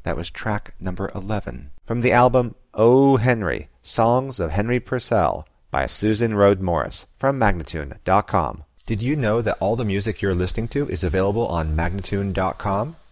That was track number 11. From the album O. Henry, Songs of Henry Purcell by Susan Rhodes Morris from Magnatune.com. Did you know that all the music you're listening to is available on Magnatune.com?